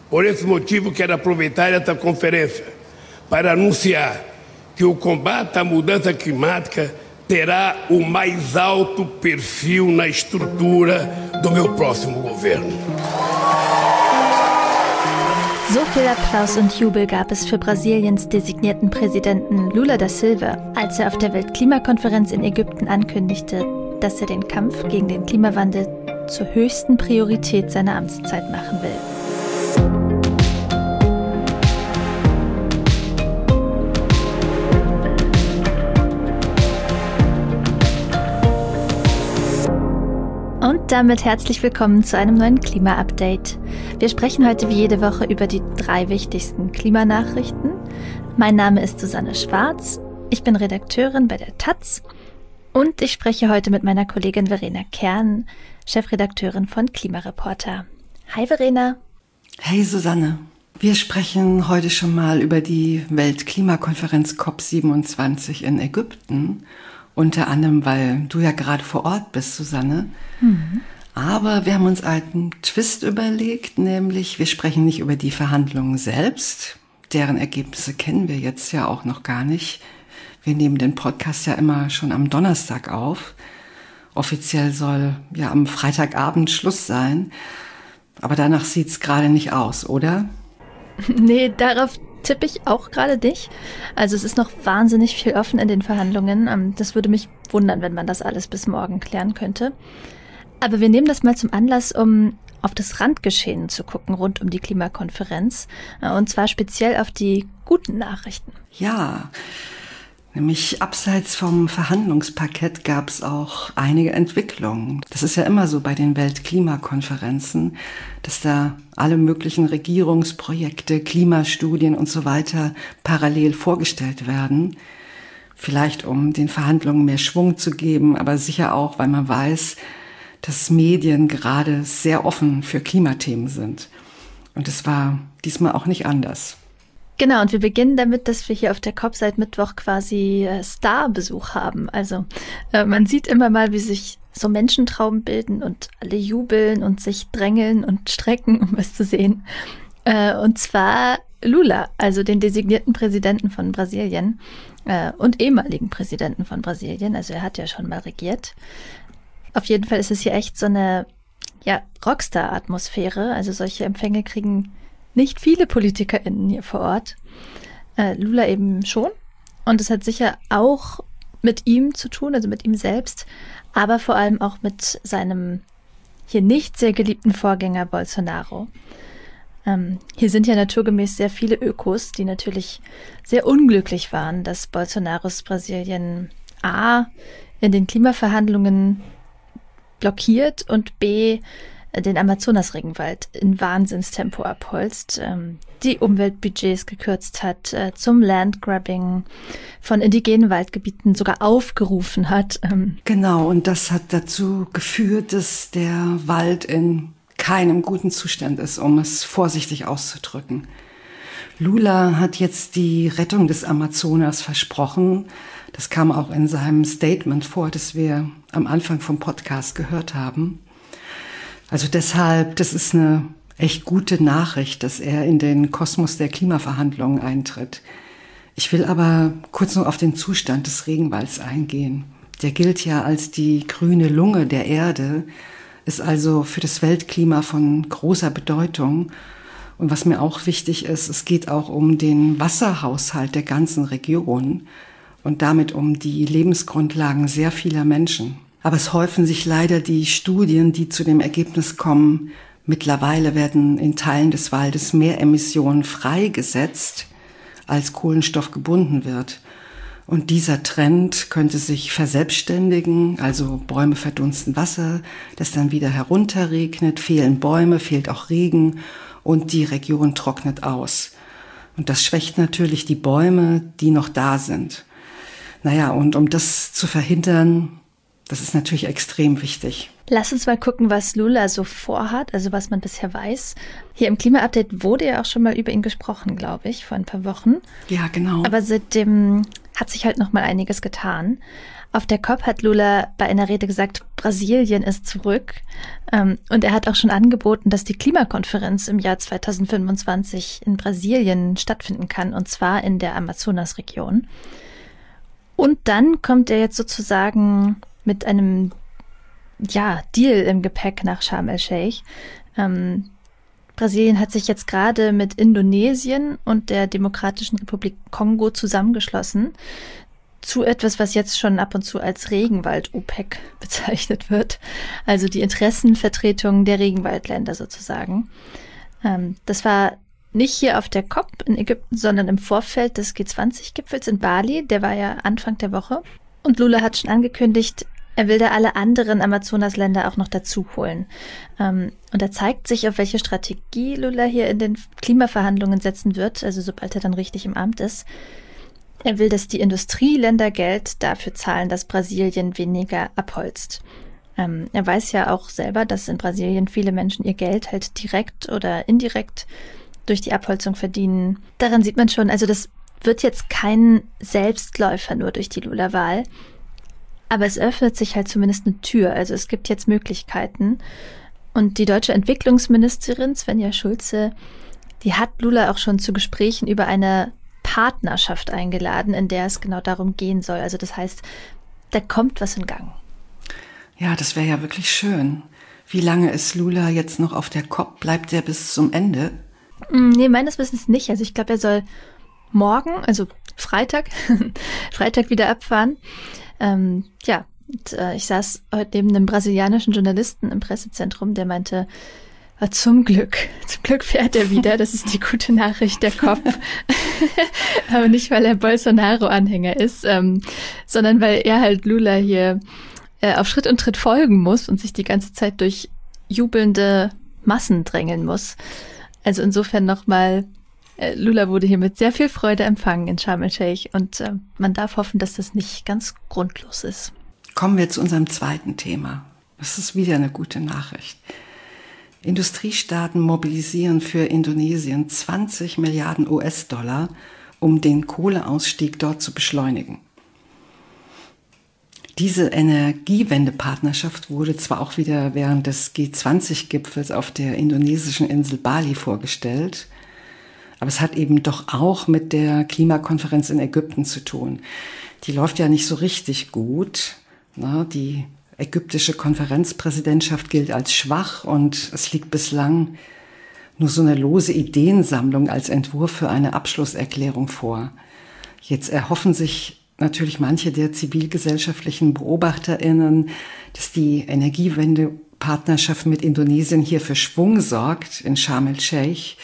Por esse motivo, quero aproveitar esta conferência para anunciar que o combate à mudança climática terá o mais alto perfil na estrutura do meu próximo governo. So viel Applaus und Jubel gab es für Brasiliens designierten Präsidenten Lula da Silva, als er auf der Weltklimakonferenz in Ägypten ankündigte, dass er den Kampf gegen den Klimawandel zur höchsten Priorität seiner Amtszeit machen will. Und damit herzlich willkommen zu einem neuen Klima-Update. Wir sprechen heute wie jede Woche über die 3 wichtigsten Klimanachrichten. Mein Name ist Susanne Schwarz, ich bin Redakteurin bei der taz und ich spreche heute mit meiner Kollegin Verena Kern, Chefredakteurin von Klimareporter. Hi Verena. Hey Susanne. Wir sprechen heute schon mal über die Weltklimakonferenz COP27 in Ägypten. Unter anderem, weil du ja gerade vor Ort bist, Susanne. Mhm. Aber wir haben uns einen Twist überlegt, nämlich wir sprechen nicht über die Verhandlungen selbst. Deren Ergebnisse kennen wir jetzt ja auch noch gar nicht. Wir nehmen den Podcast ja immer schon am Donnerstag auf. Offiziell soll ja am Freitagabend Schluss sein. Aber danach sieht's gerade nicht aus, oder? Nee, darauf tippe ich auch gerade nicht. Also es ist noch wahnsinnig viel offen in den Verhandlungen. Das würde mich wundern, wenn man das alles bis morgen klären könnte. Aber wir nehmen das mal zum Anlass, um auf das Randgeschehen zu gucken rund um die Klimakonferenz. Und zwar speziell auf die guten Nachrichten. Ja, nämlich abseits vom Verhandlungsparkett gab es auch einige Entwicklungen. Das ist ja immer so bei den Weltklimakonferenzen, dass da alle möglichen Regierungsprojekte, Klimastudien und so weiter parallel vorgestellt werden. Vielleicht um den Verhandlungen mehr Schwung zu geben, aber sicher auch, weil man weiß, dass Medien gerade sehr offen für Klimathemen sind. Und es war diesmal auch nicht anders. Genau, und wir beginnen damit, dass wir hier auf der COP seit Mittwoch quasi Starbesuch haben. Also man sieht immer mal, wie sich so Menschentrauben bilden und alle jubeln und sich drängeln und strecken, um was zu sehen. Und zwar Lula, also den designierten Präsidenten von Brasilien und ehemaligen Präsidenten von Brasilien. Also er hat ja schon mal regiert. Auf jeden Fall ist es hier echt so eine Rockstar-Atmosphäre. Also solche Empfänge kriegen nicht viele PolitikerInnen hier vor Ort. Lula eben schon. Und es hat sicher auch mit ihm zu tun, also mit ihm selbst, aber vor allem auch mit seinem hier nicht sehr geliebten Vorgänger Bolsonaro. Hier sind ja naturgemäß sehr viele Ökos, die natürlich sehr unglücklich waren, dass Bolsonaros Brasilien A in den Klimaverhandlungen blockiert und B den Amazonas-Regenwald in Wahnsinnstempo abholzt, die Umweltbudgets gekürzt hat, zum Landgrabbing von indigenen Waldgebieten sogar aufgerufen hat. Genau, und das hat dazu geführt, dass der Wald in keinem guten Zustand ist, um es vorsichtig auszudrücken. Lula hat jetzt die Rettung des Amazonas versprochen. Das kam auch in seinem Statement vor, das wir am Anfang vom Podcast gehört haben. Also deshalb, das ist eine echt gute Nachricht, dass er in den Kosmos der Klimaverhandlungen eintritt. Ich will aber kurz noch auf den Zustand des Regenwalds eingehen. Der gilt ja als die grüne Lunge der Erde, ist also für das Weltklima von großer Bedeutung. Und was mir auch wichtig ist, es geht auch um den Wasserhaushalt der ganzen Region und damit um die Lebensgrundlagen sehr vieler Menschen. Aber es häufen sich leider die Studien, die zu dem Ergebnis kommen, mittlerweile werden in Teilen des Waldes mehr Emissionen freigesetzt, als Kohlenstoff gebunden wird. Und dieser Trend könnte sich verselbstständigen, also Bäume verdunsten Wasser, das dann wieder herunterregnet, fehlen Bäume, fehlt auch Regen und die Region trocknet aus. Und das schwächt natürlich die Bäume, die noch da sind. Naja, und um das zu verhindern, das ist natürlich extrem wichtig. Lass uns mal gucken, was Lula so vorhat, also was man bisher weiß. Hier im Klima-Update wurde ja auch schon mal über ihn gesprochen, glaube ich, vor ein paar Wochen. Ja, genau. Aber seitdem hat sich halt noch mal einiges getan. Auf der COP hat Lula bei einer Rede gesagt, Brasilien ist zurück. Und er hat auch schon angeboten, dass die Klimakonferenz im Jahr 2025 in Brasilien stattfinden kann, und zwar in der Amazonasregion. Und dann kommt er jetzt sozusagen mit einem Deal im Gepäck nach Sharm el-Sheikh. Brasilien hat sich jetzt gerade mit Indonesien und der Demokratischen Republik Kongo zusammengeschlossen zu etwas, was jetzt schon ab und zu als Regenwald-OPEC bezeichnet wird. Also die Interessenvertretung der Regenwaldländer sozusagen. Das war nicht hier auf der COP in Ägypten, sondern im Vorfeld des G20-Gipfels in Bali. Der war ja Anfang der Woche. Und Lula hat schon angekündigt, er will da alle anderen Amazonasländer auch noch dazu holen. Und da zeigt sich, auf welche Strategie Lula hier in den Klimaverhandlungen setzen wird, also sobald er dann richtig im Amt ist. Er will, dass die Industrieländer Geld dafür zahlen, dass Brasilien weniger abholzt. Er weiß ja auch selber, dass in Brasilien viele Menschen ihr Geld halt direkt oder indirekt durch die Abholzung verdienen. Daran sieht man schon, also das wird jetzt kein Selbstläufer nur durch die Lula-Wahl, aber es öffnet sich halt zumindest eine Tür. Also es gibt jetzt Möglichkeiten. Und die deutsche Entwicklungsministerin Svenja Schulze, die hat Lula auch schon zu Gesprächen über eine Partnerschaft eingeladen, in der es genau darum gehen soll. Also das heißt, da kommt was in Gang. Ja, das wäre ja wirklich schön. Wie lange ist Lula jetzt noch auf der COP? Bleibt er bis zum Ende? Nee, meines Wissens nicht. Also ich glaube, er soll morgen, also Freitag wieder abfahren. Ich saß heute neben einem brasilianischen Journalisten im Pressezentrum, der meinte, zum Glück fährt er wieder, das ist die gute Nachricht der COP. Aber nicht, weil er Bolsonaro-Anhänger ist, sondern weil er halt Lula hier auf Schritt und Tritt folgen muss und sich die ganze Zeit durch jubelnde Massen drängeln muss. Also insofern nochmal, Lula wurde hier mit sehr viel Freude empfangen in Sharm el-Sheikh und man darf hoffen, dass das nicht ganz grundlos ist. Kommen wir zu unserem zweiten Thema. Das ist wieder eine gute Nachricht. Industriestaaten mobilisieren für Indonesien 20 Milliarden US-Dollar, um den Kohleausstieg dort zu beschleunigen. Diese Energiewendepartnerschaft wurde zwar auch wieder während des G20-Gipfels auf der indonesischen Insel Bali vorgestellt, aber es hat eben doch auch mit der Klimakonferenz in Ägypten zu tun. Die läuft ja nicht so richtig gut. Die ägyptische Konferenzpräsidentschaft gilt als schwach und es liegt bislang nur so eine lose Ideensammlung als Entwurf für eine Abschlusserklärung vor. Jetzt erhoffen sich natürlich manche der zivilgesellschaftlichen BeobachterInnen, dass die Energiewendepartnerschaft mit Indonesien hier für Schwung sorgt in Sharm el-Sheikh.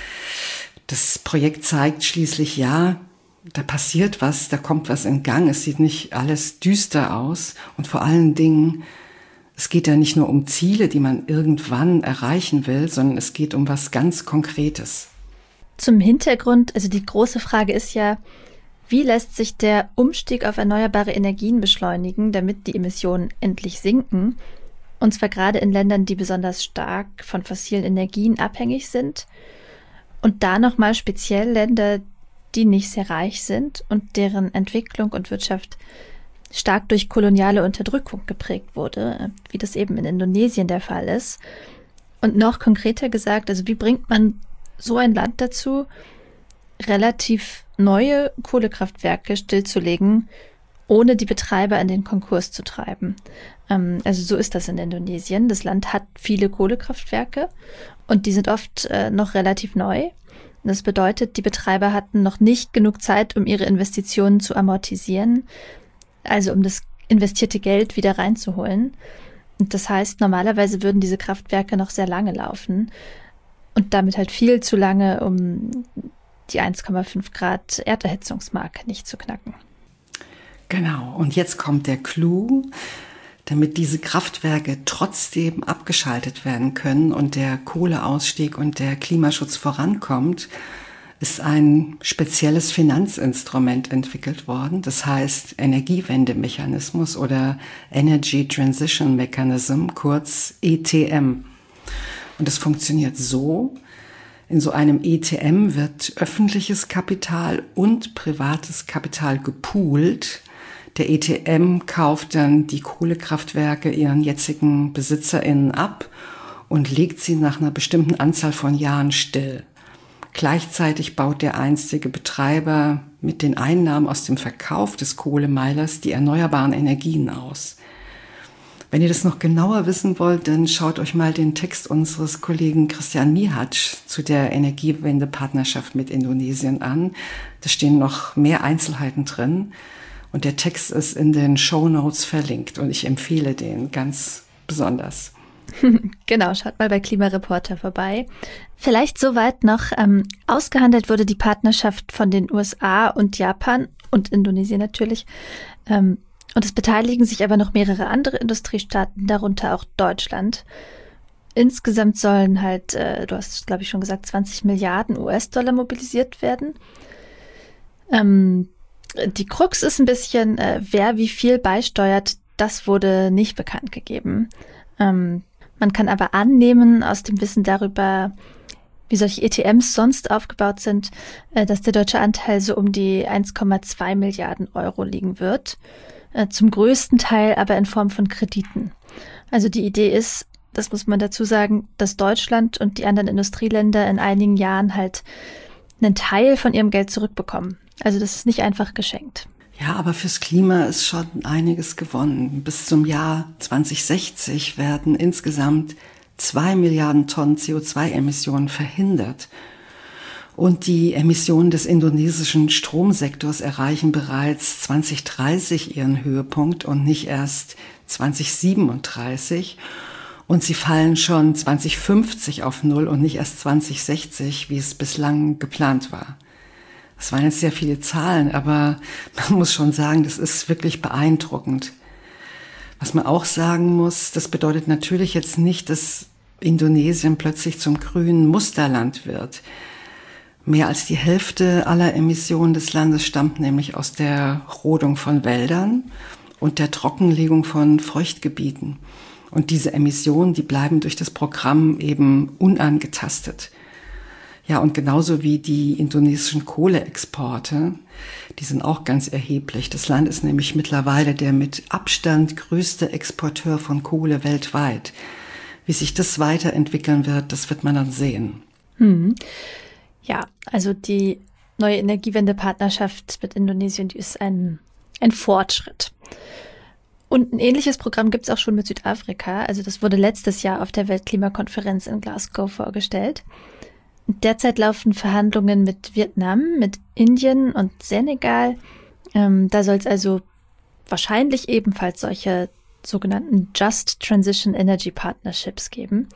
Das Projekt zeigt schließlich, ja, da passiert was, da kommt was in Gang. Es sieht nicht alles düster aus. Und vor allen Dingen, es geht ja nicht nur um Ziele, die man irgendwann erreichen will, sondern es geht um was ganz Konkretes. Zum Hintergrund, also die große Frage ist ja, wie lässt sich der Umstieg auf erneuerbare Energien beschleunigen, damit die Emissionen endlich sinken? Und zwar gerade in Ländern, die besonders stark von fossilen Energien abhängig sind. Und da nochmal speziell Länder, die nicht sehr reich sind und deren Entwicklung und Wirtschaft stark durch koloniale Unterdrückung geprägt wurde, wie das eben in Indonesien der Fall ist. Und noch konkreter gesagt, also wie bringt man so ein Land dazu, relativ neue Kohlekraftwerke stillzulegen, ohne die Betreiber in den Konkurs zu treiben. Also so ist das in Indonesien. Das Land hat viele Kohlekraftwerke und die sind oft noch relativ neu. Das bedeutet, die Betreiber hatten noch nicht genug Zeit, um ihre Investitionen zu amortisieren, also um das investierte Geld wieder reinzuholen. Und das heißt, normalerweise würden diese Kraftwerke noch sehr lange laufen und damit halt viel zu lange, um die 1,5 Grad Erderhitzungsmarke nicht zu knacken. Genau, und jetzt kommt der Clou. Damit diese Kraftwerke trotzdem abgeschaltet werden können und der Kohleausstieg und der Klimaschutz vorankommt, ist ein spezielles Finanzinstrument entwickelt worden. Das heißt Energiewendemechanismus oder Energy Transition Mechanism, kurz ETM. Und das funktioniert so: In so einem ETM wird öffentliches Kapital und privates Kapital gepoolt. Der ETM kauft dann die Kohlekraftwerke ihren jetzigen BesitzerInnen ab und legt sie nach einer bestimmten Anzahl von Jahren still. Gleichzeitig baut der einstige Betreiber mit den Einnahmen aus dem Verkauf des Kohlemeilers die erneuerbaren Energien aus. Wenn ihr das noch genauer wissen wollt, dann schaut euch mal den Text unseres Kollegen Christian Mihatsch zu der Energiewende-Partnerschaft mit Indonesien an. Da stehen noch mehr Einzelheiten drin und der Text ist in den Shownotes verlinkt und ich empfehle den ganz besonders. Genau, schaut mal bei Klimareporter vorbei. Vielleicht soweit noch, ausgehandelt wurde die Partnerschaft von den USA und Japan und Indonesien natürlich. Und es beteiligen sich aber noch mehrere andere Industriestaaten, darunter auch Deutschland. Insgesamt sollen halt, du hast glaube ich schon gesagt, 20 Milliarden US-Dollar mobilisiert werden. Die Krux ist ein bisschen, wer wie viel beisteuert, das wurde nicht bekannt gegeben. Man kann aber annehmen, aus dem Wissen darüber, wie solche ETMs sonst aufgebaut sind, dass der deutsche Anteil so um die 1,2 Milliarden Euro liegen wird. Zum größten Teil aber in Form von Krediten. Also die Idee ist, das muss man dazu sagen, dass Deutschland und die anderen Industrieländer in einigen Jahren halt einen Teil von ihrem Geld zurückbekommen. Also das ist nicht einfach geschenkt. Ja, aber fürs Klima ist schon einiges gewonnen. Bis zum Jahr 2060 werden insgesamt 2 Milliarden Tonnen CO2-Emissionen verhindert. Und die Emissionen des indonesischen Stromsektors erreichen bereits 2030 ihren Höhepunkt und nicht erst 2037. Und sie fallen schon 2050 auf Null und nicht erst 2060, wie es bislang geplant war. Das waren jetzt sehr viele Zahlen, aber man muss schon sagen, das ist wirklich beeindruckend. Was man auch sagen muss, das bedeutet natürlich jetzt nicht, dass Indonesien plötzlich zum grünen Musterland wird. Mehr als die Hälfte aller Emissionen des Landes stammt nämlich aus der Rodung von Wäldern und der Trockenlegung von Feuchtgebieten. Und diese Emissionen, die bleiben durch das Programm eben unangetastet. Ja, und genauso wie die indonesischen Kohleexporte, die sind auch ganz erheblich. Das Land ist nämlich mittlerweile der mit Abstand größte Exporteur von Kohle weltweit. Wie sich das weiterentwickeln wird, das wird man dann sehen. Ja, also die neue Energiewende-Partnerschaft mit Indonesien, die ist ein Fortschritt. Und ein ähnliches Programm gibt es auch schon mit Südafrika. Also das wurde letztes Jahr auf der Weltklimakonferenz in Glasgow vorgestellt. Derzeit laufen Verhandlungen mit Vietnam, mit Indien und Senegal. Da soll es also wahrscheinlich ebenfalls solche sogenannten Just Transition Energy Partnerships geben.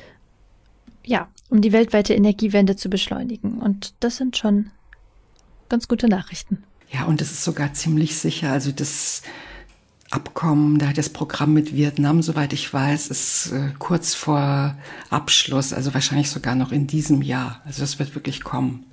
Ja, um die weltweite Energiewende zu beschleunigen. Und das sind schon ganz gute Nachrichten. Ja, und das ist sogar ziemlich sicher. Also das Abkommen, das Programm mit Vietnam, soweit ich weiß, ist kurz vor Abschluss, also wahrscheinlich sogar noch in diesem Jahr. Also das wird wirklich kommen.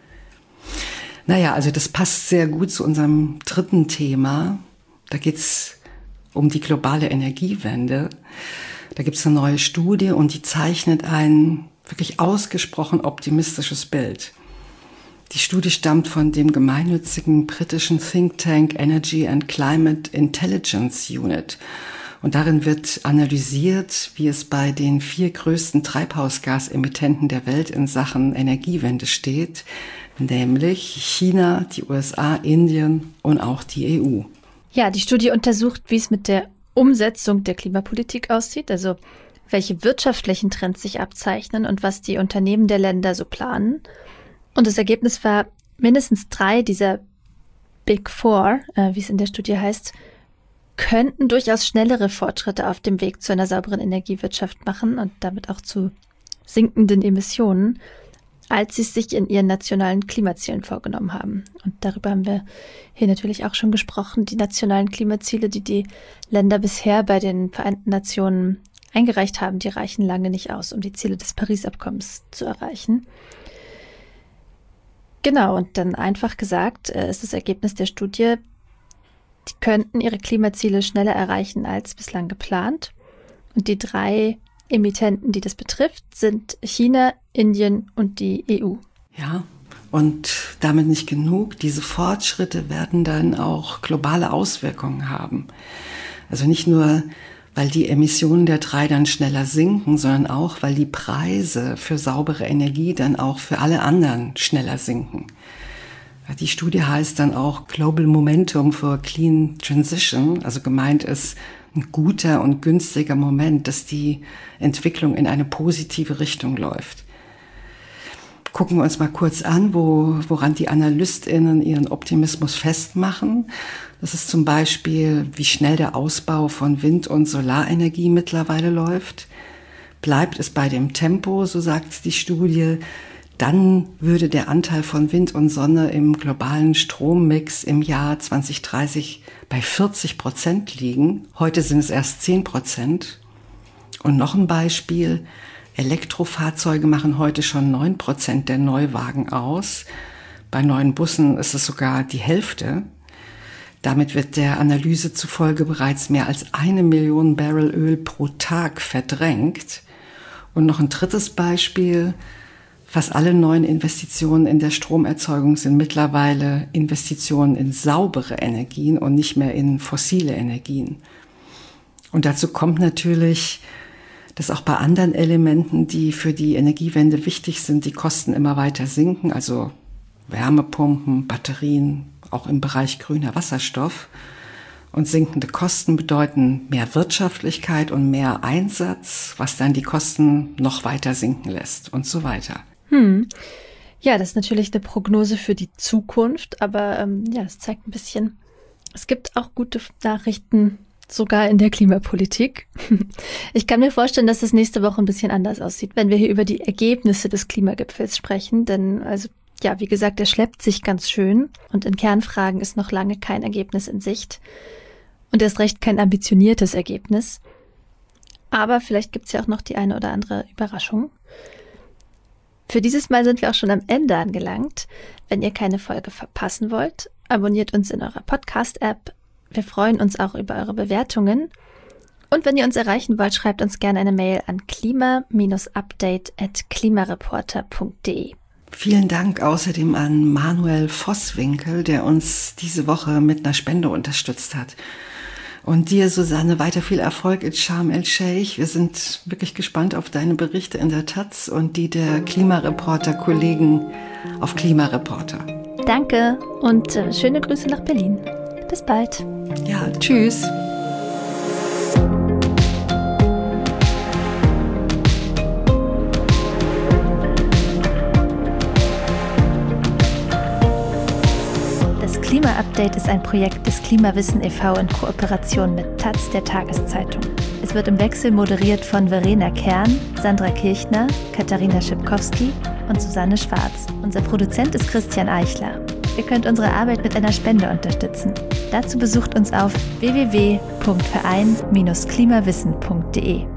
Naja, also das passt sehr gut zu unserem dritten Thema. Da geht's um die globale Energiewende. Da gibt's eine neue Studie und die zeichnet ein wirklich ausgesprochen optimistisches Bild. Die Studie stammt von dem gemeinnützigen britischen Think Tank Energy and Climate Intelligence Unit. Und darin wird analysiert, wie es bei den 4 größten Treibhausgasemittenten der Welt in Sachen Energiewende steht, nämlich China, die USA, Indien und auch die EU. Ja, die Studie untersucht, wie es mit der Umsetzung der Klimapolitik aussieht, also welche wirtschaftlichen Trends sich abzeichnen und was die Unternehmen der Länder so planen. Und das Ergebnis war, mindestens 3 dieser Big Four, wie es in der Studie heißt, könnten durchaus schnellere Fortschritte auf dem Weg zu einer sauberen Energiewirtschaft machen und damit auch zu sinkenden Emissionen, als sie es sich in ihren nationalen Klimazielen vorgenommen haben. Und darüber haben wir hier natürlich auch schon gesprochen. Die nationalen Klimaziele, die die Länder bisher bei den Vereinten Nationen eingereicht haben, die reichen lange nicht aus, um die Ziele des Paris-Abkommens zu erreichen. Genau, und dann einfach gesagt, ist das Ergebnis der Studie, die könnten ihre Klimaziele schneller erreichen als bislang geplant. Und die 3 Emittenten, die das betrifft, sind China, Indien und die EU. Ja, Und damit nicht genug. Diese Fortschritte werden dann auch globale Auswirkungen haben. Also nicht nur, weil die Emissionen der 3 dann schneller sinken, sondern auch, weil die Preise für saubere Energie dann auch für alle anderen schneller sinken. Die Studie heißt dann auch Global Momentum for Clean Transition. Also gemeint ist ein guter und günstiger Moment, dass die Entwicklung in eine positive Richtung läuft. Gucken wir uns mal kurz an, woran die AnalystInnen ihren Optimismus festmachen. Das ist zum Beispiel, wie schnell der Ausbau von Wind- und Solarenergie mittlerweile läuft. Bleibt es bei dem Tempo, so sagt die Studie, dann würde der Anteil von Wind und Sonne im globalen Strommix im Jahr 2030 bei 40% liegen. Heute sind es erst 10%. Und noch ein Beispiel: Elektrofahrzeuge machen heute schon 9% der Neuwagen aus. Bei neuen Bussen ist es sogar die Hälfte. Damit wird der Analyse zufolge bereits mehr als 1 Million Barrel Öl pro Tag verdrängt. Und noch ein drittes Beispiel: Fast alle neuen Investitionen in der Stromerzeugung sind mittlerweile Investitionen in saubere Energien und nicht mehr in fossile Energien. Und dazu kommt natürlich, dass auch bei anderen Elementen, die für die Energiewende wichtig sind, die Kosten immer weiter sinken, also Wärmepumpen, Batterien, auch im Bereich grüner Wasserstoff. Und sinkende Kosten bedeuten mehr Wirtschaftlichkeit und mehr Einsatz, was dann die Kosten noch weiter sinken lässt und so weiter. Ja, das ist natürlich eine Prognose für die Zukunft, aber es zeigt ein bisschen, es gibt auch gute Nachrichten, sogar in der Klimapolitik. Ich kann mir vorstellen, dass das nächste Woche ein bisschen anders aussieht, wenn wir hier über die Ergebnisse des Klimagipfels sprechen. Denn, wie gesagt, der schleppt sich ganz schön und in Kernfragen ist noch lange kein Ergebnis in Sicht. Und erst recht kein ambitioniertes Ergebnis. Aber vielleicht gibt es ja auch noch die eine oder andere Überraschung. Für dieses Mal sind wir auch schon am Ende angelangt. Wenn ihr keine Folge verpassen wollt, abonniert uns in eurer Podcast-App. Wir freuen uns auch über eure Bewertungen. Und wenn ihr uns erreichen wollt, schreibt uns gerne eine Mail an klima-update@klimareporter.de. Vielen Dank außerdem an Manuel Vosswinkel, der uns diese Woche mit einer Spende unterstützt hat. Und dir, Susanne, weiter viel Erfolg in Sharm el-Sheikh. Wir sind wirklich gespannt auf deine Berichte in der Taz und die der Klimareporter-Kollegen auf Klimareporter. Danke und schöne Grüße nach Berlin. Bis bald. Ja, tschüss. Das Klima-Update ist ein Projekt des Klimawissen e.V. in Kooperation mit Taz, der Tageszeitung. Es wird im Wechsel moderiert von Verena Kern, Sandra Kirchner, Katharina Schipkowski und Susanne Schwarz. Unser Produzent ist Christian Eichler. Ihr könnt unsere Arbeit mit einer Spende unterstützen. Dazu besucht uns auf www.verein-klimawissen.de.